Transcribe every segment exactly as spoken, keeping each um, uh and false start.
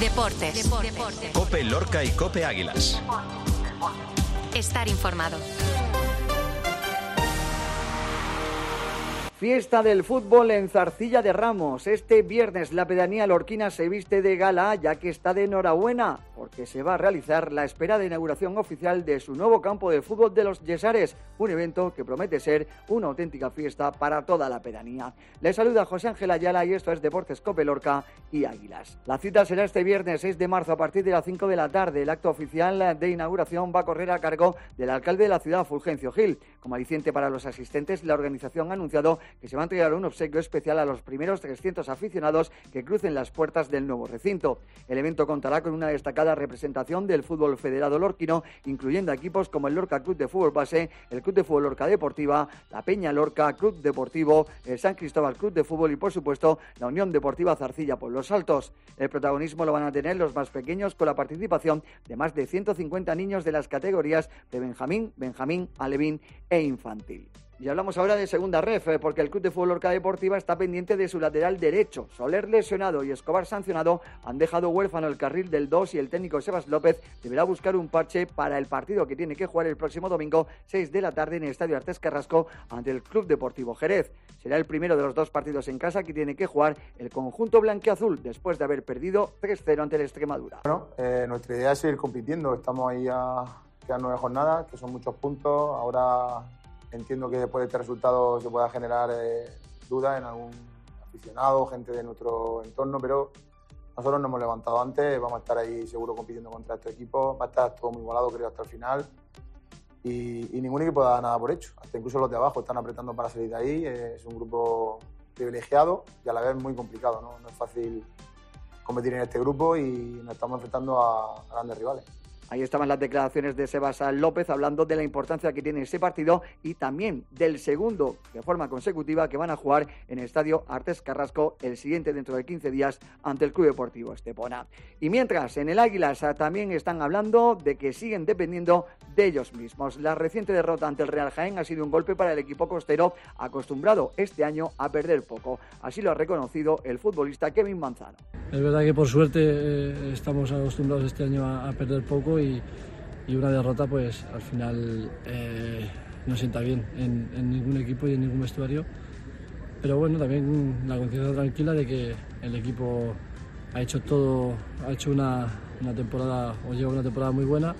Deportes. Deportes. COPE Lorca y COPE Águilas. Estar informado. Fiesta del fútbol en Zarcilla de Ramos. Este viernes la pedanía lorquina se viste de gala, ya que está de enhorabuena, porque se va a realizar la esperada inauguración oficial de su nuevo campo de fútbol de los Yesares, un evento que promete ser una auténtica fiesta para toda la pedanía. Les saluda José Ángel Ayala y esto es Deportes COPE Lorca y Águilas. La cita será este viernes seis de marzo a partir de las cinco de la tarde. El acto oficial de inauguración va a correr a cargo del alcalde de la ciudad, Fulgencio Gil. Como aliciente para los asistentes, la organización ha anunciado que se va a entregar un obsequio especial a los primeros trescientos aficionados que crucen las puertas del nuevo recinto. El evento contará con una destacada representación del fútbol federado lorquino, incluyendo equipos como el Lorca Club de Fútbol Base, el Club de Fútbol Lorca Deportiva, la Peña Lorca Club Deportivo, el San Cristóbal Club de Fútbol y, por supuesto, la Unión Deportiva Zarcilla Pueblos Altos. El protagonismo lo van a tener los más pequeños, con la participación de más de ciento cincuenta niños de las categorías de Benjamín, Benjamín, Alevín e Infantil. Y hablamos ahora de segunda ref, porque el Club de Fútbol Lorca Deportiva está pendiente de su lateral derecho. Soler lesionado y Escobar sancionado han dejado huérfano el carril del dos y el técnico Sebas López deberá buscar un parche para el partido que tiene que jugar el próximo domingo, seis de la tarde, en el Estadio Artés Carrasco ante el Club Deportivo Jerez. Será el primero de los dos partidos en casa que tiene que jugar el conjunto blanquiazul después de haber perdido tres cero ante el Extremadura. Bueno, eh, nuestra idea es seguir compitiendo. Estamos ahí a quedan nueve jornadas, que son muchos puntos. Ahora entiendo que después de este resultado se pueda generar eh, dudas en algún aficionado, gente de nuestro entorno, pero nosotros nos hemos levantado antes, vamos a estar ahí seguro compitiendo contra estos equipos, va a estar todo muy igualado, creo, hasta el final, y, y ningún equipo da nada por hecho, hasta incluso los de abajo están apretando para salir de ahí. Eh, es un grupo privilegiado y a la vez muy complicado, ¿no? No es fácil competir en este grupo y nos estamos enfrentando a, a grandes rivales. Ahí estaban las declaraciones de Sebas López hablando de la importancia que tiene ese partido y también del segundo de forma consecutiva que van a jugar en el Estadio Artés Carrasco el siguiente dentro de quince días ante el Club Deportivo Estepona. Y mientras en el Águilas también están hablando de que siguen dependiendo de ellos mismos. La reciente derrota ante el Real Jaén ha sido un golpe para el equipo costero, acostumbrado este año a perder poco. Así lo ha reconocido el futbolista Kevin Manzano. Es verdad que por suerte eh, estamos acostumbrados este año a, a perder poco y, y una derrota pues al final eh, no sienta bien en, en ningún equipo y en ningún vestuario. Pero bueno, también la conciencia tranquila de que el equipo ha hecho todo, ha hecho una, una temporada o lleva una temporada muy buena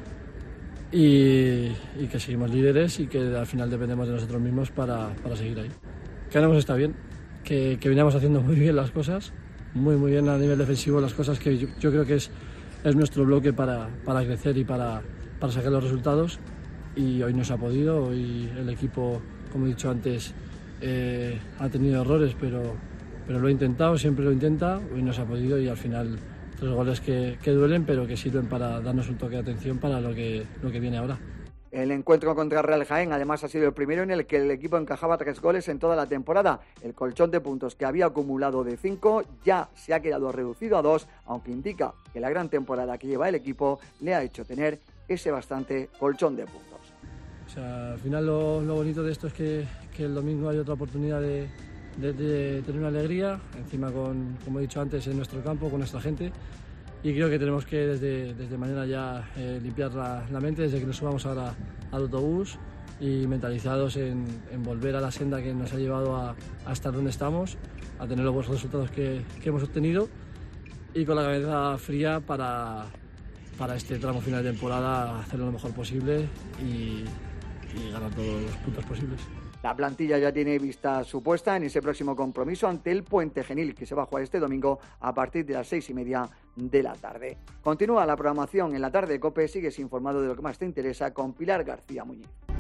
y, y que seguimos líderes y que al final dependemos de nosotros mismos para, para seguir ahí. Que no hemos estado bien, que, que veníamos haciendo muy bien las cosas, muy muy bien a nivel defensivo, las cosas que yo, yo creo que es, es nuestro bloque para, para crecer y para, para sacar los resultados, y hoy no se ha podido. Hoy el equipo, como he dicho antes, eh, ha tenido errores, pero, pero lo ha intentado, siempre lo intenta. Hoy no se ha podido y al final tres goles que, que duelen, pero que sirven para darnos un toque de atención para lo que, lo que viene ahora. El encuentro contra Real Jaén además ha sido el primero en el que el equipo encajaba tres goles en toda la temporada. El colchón de puntos que había acumulado de cinco ya se ha quedado reducido a dos, aunque indica que la gran temporada que lleva el equipo le ha hecho tener ese bastante colchón de puntos. O sea, al final lo, lo bonito de esto es que, que el domingo hay otra oportunidad de, de, de tener una alegría, encima con, como he dicho antes, en nuestro campo, con nuestra gente. Y creo que tenemos que desde, desde mañana ya eh, limpiar la, la mente, desde que nos subamos ahora al autobús, y mentalizados en, en volver a la senda que nos ha llevado a, a estar donde estamos, a tener los buenos resultados que, que hemos obtenido, y con la cabeza fría para, para este tramo final de temporada hacerlo lo mejor posible y, y ganar todos los puntos posibles. La plantilla ya tiene vista su puesta en ese próximo compromiso ante el Puente Genil, que se va a jugar este domingo a partir de las seis y media de la tarde. Continúa la programación en la tarde de COPE. Sigues informado de lo que más te interesa con Pilar García Muñiz.